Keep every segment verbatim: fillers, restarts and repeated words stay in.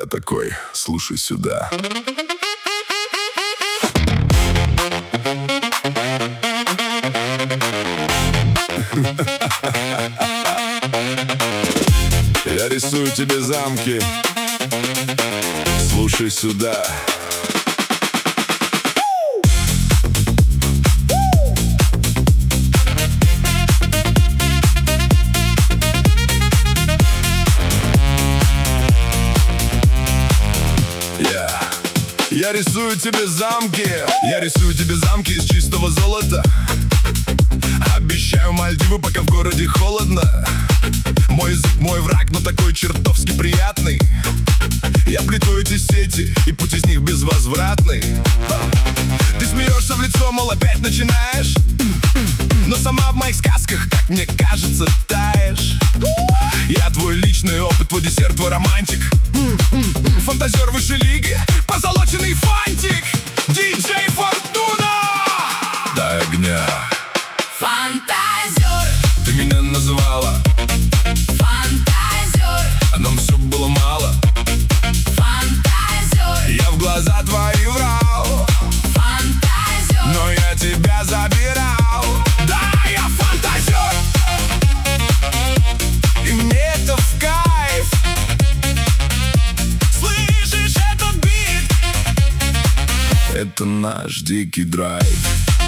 Я такой: слушай сюда. Я рисую тебе замки. Слушай сюда. Я рисую тебе замки. Я рисую тебе замки из чистого золота. Обещаю Мальдивы, пока в городе холодно. Мой язык мой враг, но такой чертовски приятный. Я плету эти сети, и путь из них безвозвратный. Ты смеешься в лицо, мол, опять начинаешь. Но сама в моих сказках, как мне кажется, таешь. Я твой личный опыт, твой десерт, твой романтик. Фантазер высшей лиги, позолоченный фантик. Диджей Фортуна. Дай огня. Фантазер. Ты меня называла Фантазер. а нам все было мало. Фантазер. Я в глаза твои врал, Фантазер. но я тебя забирал. Да, я фантазер, и мне это в кайф. Слышишь этот бит? Это наш дикий драйв.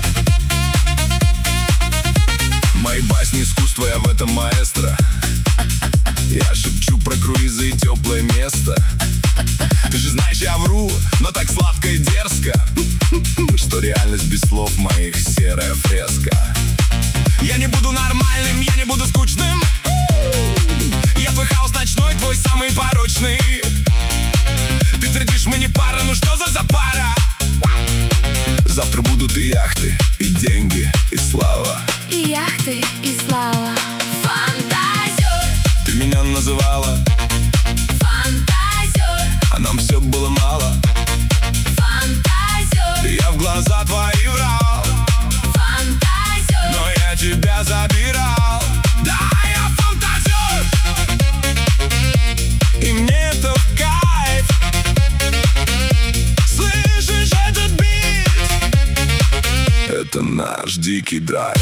Мои басни искусства, я в этом маэстро. Я шепчу про круизы и теплое место. Ты же знаешь, я вру, но так сладко и дерзко, что реальность без слов моих серая фреска. Я не буду нормальным, я не буду скучным. Я твой хаос ночной, твой самый порочный. Ты твердишь, мы не пара, ну что за запара? Завтра будут и яхты, и деньги, и слава. И яхты, и слава. Фантазер. Ты меня называла Фантазер. а нам все было мало. Фантазер. Я в глаза твои врал, Фантазер. но я тебя забирал. Да, я фантазер, и мне это в кайф. Слышишь этот бит? Это наш дикий драйв.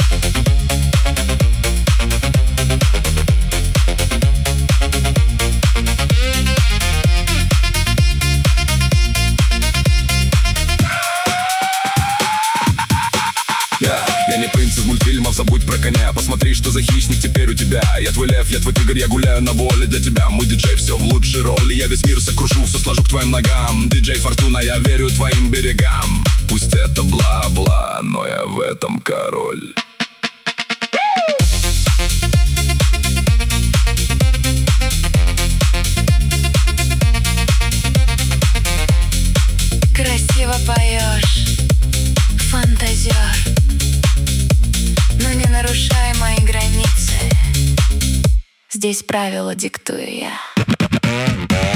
Я не принц из мультфильмов, забудь про коня. Посмотри, что за хищник теперь у тебя. Я твой лев, я твой тигр, я гуляю на воле для тебя. Мы диджей, все в лучшей роли. Я весь мир сокрушу, все сложу к твоим ногам. Диджей Фортуна, я верю твоим берегам. Пусть это бла-бла, но я в этом король. Красиво поешь, фантазер, но не нарушай мои границы. Здесь правила диктую я.